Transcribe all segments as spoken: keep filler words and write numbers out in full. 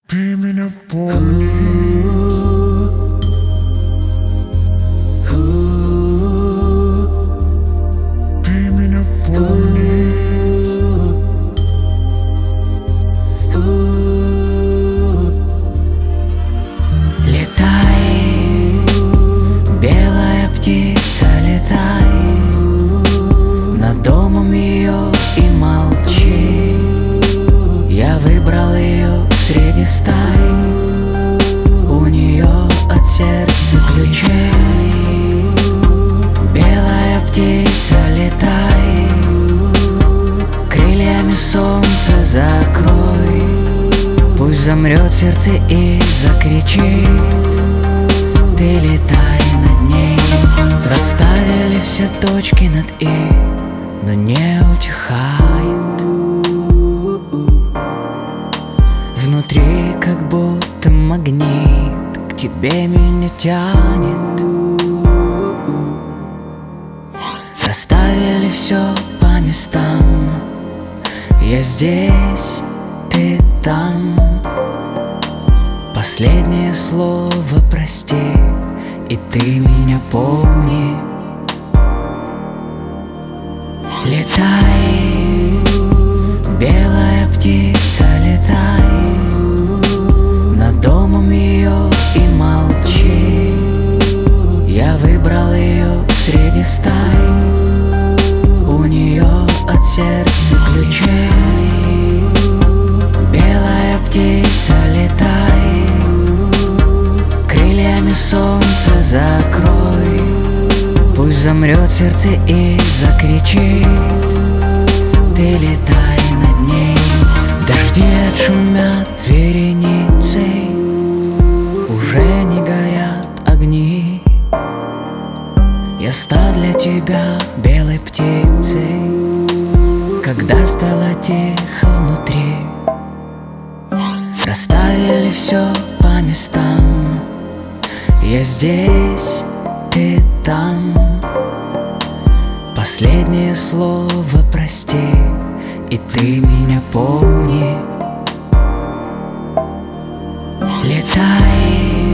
Ты меня помни. Ты меня помни. Летай, белая птица, летай над домом ее и молчи. Я выбрал ее среди стай, у нее от сердца ключей. Белая птица, летай, крыльями солнце закрой. Пусть замрет сердце и закричит, ты летай над ней. Расставили все точки над «и», но не утихает. Внутри как будто магнит, к тебе меня тянет. Расставили все по местам, я здесь, ты там. Последнее слово прости, и ты меня помни. Летай, белая птица, летай над домом ее и молчи. Я выбрал ее среди стай, у нее от сердца ключей. Белая птица, летай, крыльями солнце закрой. Пусть замрет сердце и закричит, ты летай над ней. Дожди отшумят вереницей, уже не горят огни. Я стал для тебя белой птицей, когда стало тихо внутри. Расставили все по местам, я здесь, ты там. Последнее слово прости, и ты меня помни. Летай,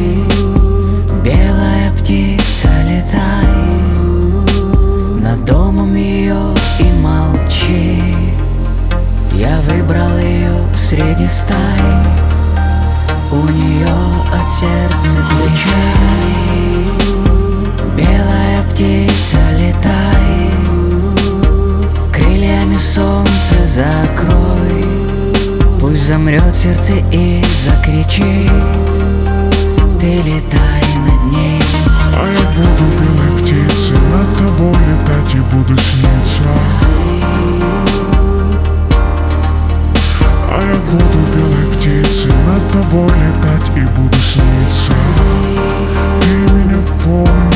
белая птица, летай над домом ее и молчи. Я выбрал ее среди стай, у нее от сердца ключей. Белая птица, летай, крыльями солнце закрой. Пусть замрет сердце и закричит, ты летай над ней. А я буду белой птицей, над тобой летать и буду сниться. А я буду белой птицей, над тобой летать и буду сниться. Ты меня помни.